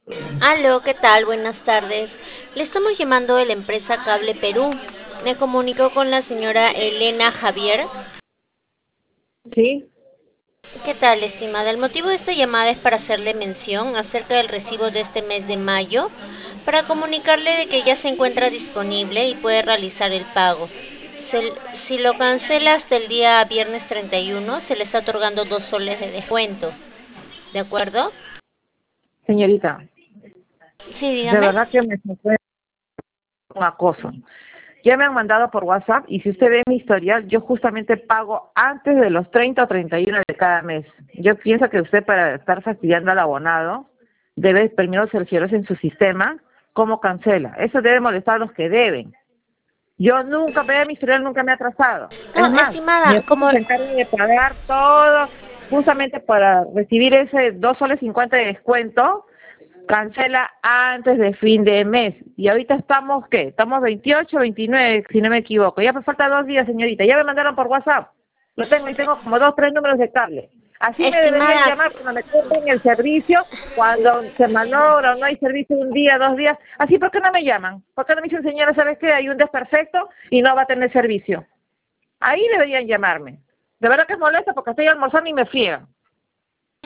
Aló, ¿qué tal? Buenas tardes. Le estamos llamando de la empresa Cable Perú. Me comunicó con la señora Elena Javier. Sí, ¿Qué tal, estimada? El motivo de esta llamada es para hacerle mención acerca del recibo de este mes de mayo, para comunicarle de que ya se encuentra disponible y puede realizar el pago. Si lo cancela hasta el día viernes 31, se le está otorgando 2 soles de descuento. ¿De acuerdo? señorita, Sí, de dígame. verdad que me sorprende un acoso. Ya me han mandado por WhatsApp y si usted ve mi historial, yo justamente pago antes de los 30 o 31 de cada mes. Yo pienso que usted para estar fastidiando al abonado debe primero cerciorarse en su sistema cómo cancela. Eso debe molestar a los que deben. Yo nunca, vea mi historial, nunca me ha atrasado. Es No, más, mi estimada, esposo se encarga de pagar todo justamente para recibir ese 2 soles 50 de descuento. Cancela antes de fin de mes. Y ahorita estamos, ¿qué? Estamos 28, 29, si no me equivoco. Ya me falta 2 días, señorita. Ya me mandaron por WhatsApp. Lo tengo y tengo como 2, 3 números de cable. Así me deberían estimada, llamar cuando me corten el servicio, cuando se malogra o no hay servicio un día, 2 días. Así, ¿por qué no me llaman? ¿Por qué no me dicen, señora, sabes qué? Hay un desperfecto y no va a tener servicio. Ahí deberían llamarme. De verdad que es molesto porque estoy almorzando y me friegan.